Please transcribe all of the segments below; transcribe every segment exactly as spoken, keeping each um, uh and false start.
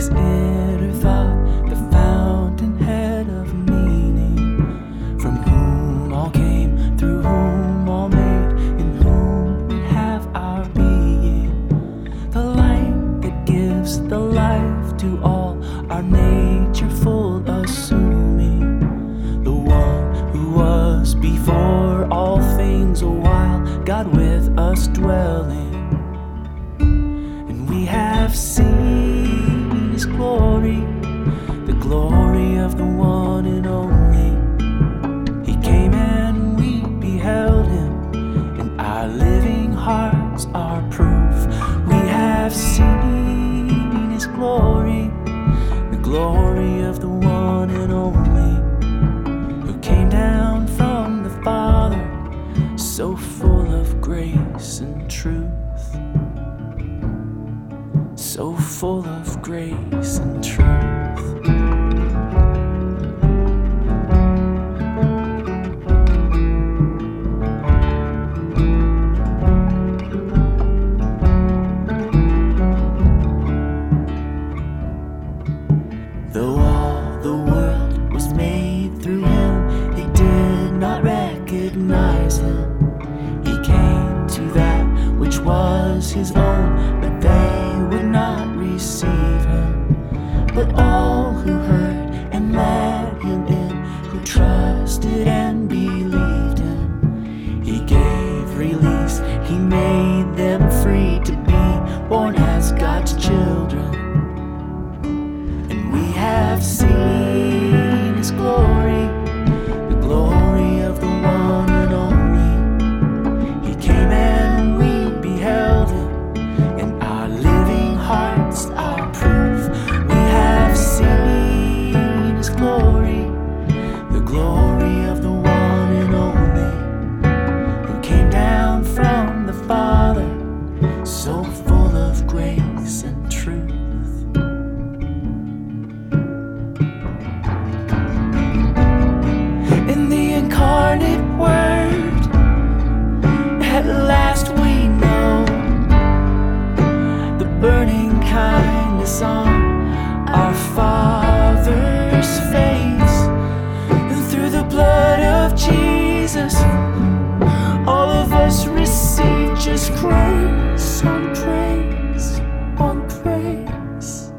his inner thought, the fountainhead of meaning, from whom all came, through whom all made, in whom we have our being. The light that gives the life to all, our nature full assuming. The one who was before all things, a while God with us dwelling. And we have seen his glory, the glory of the one and only. He came and we beheld him, and our living hearts are proof. We have seen his glory, the glory of the one and only, who came down from the Father, so full of grace and truth, so full of grace and truth. Though all the world was made through him, they did not recognize him. He came to that which was his own, but they would not receive him. But all who heard and let him in, who trusted and believed him, he gave release. He made them free to be born as God's children. And we have seen his glory, the glory of the one and only. He came and we beheld him, and our living hearts are proof. We have seen his glory, the glory of the one and only, who came down from the Father, so full of grace and truth. In the incarnate Word, at last we know the burning kindness on our Father's face. And through the blood of Jesus, all of us receive just grace on grace on grace.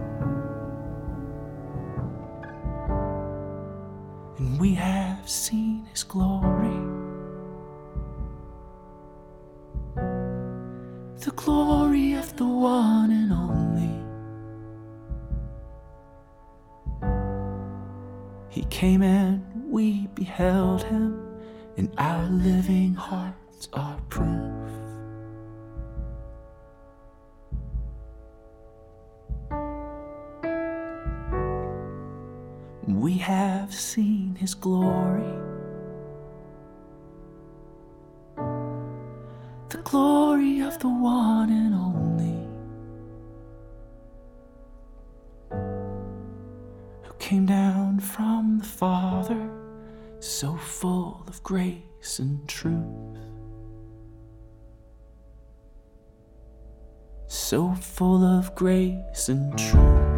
And we have seen his glory, the glory of the one and only. He came and we beheld him, and our living hearts are proof. We have seen his glory, the glory of the one and only, who came down from the Father, so full of grace and truth, so full of grace and truth.